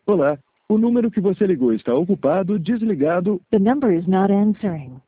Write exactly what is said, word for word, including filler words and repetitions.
Olá, o número que você ligou está ocupado, desligado. The number is not answering.